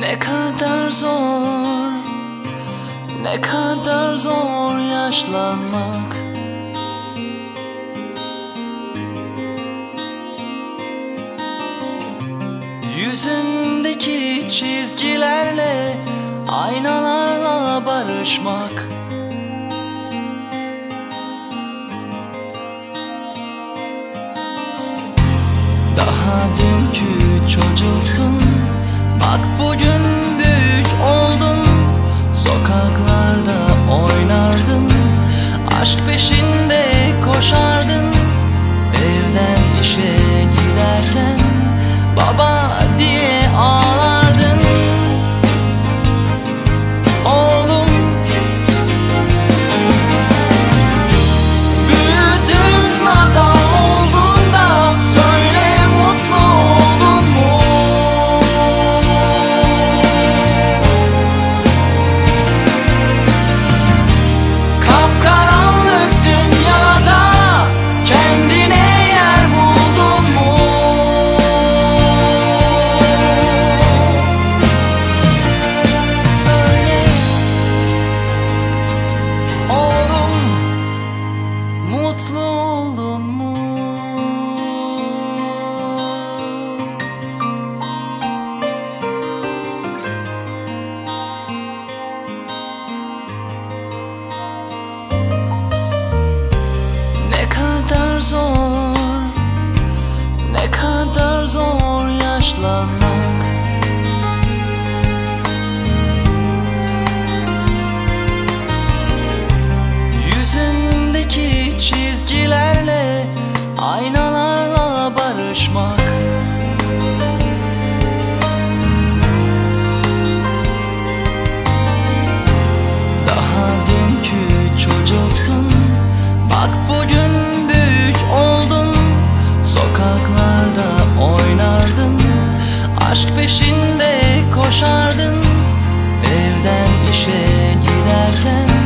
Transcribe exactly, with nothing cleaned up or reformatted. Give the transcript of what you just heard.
Ne kadar zor, ne kadar zor yaşlanmak. Yüzündeki çizgilerle, aynalarla barışmak. Daha dünkü çocuktun, bak bugün büyük oldun. Sokaklarda oynardın, aşk peşinde koşardın. Evden işe giderken baba diye ağlardın. Oğlum, büyüdün, hata olduğunda söyle, mutlu oldun mu? Kapkaranlık dünyada kendine yer buldun mu? Söyle oğlum, mutlu oldun mu? Ne kadar zor, ne kadar zor yaşlanmak. Yüzündeki çizgilerle, aynalarla barışmak. Daha dünkü çocuktun, bak bugün büyük oldun. Sokaklarda oynardın, aşk peşinde koşardın. Evden işe giderken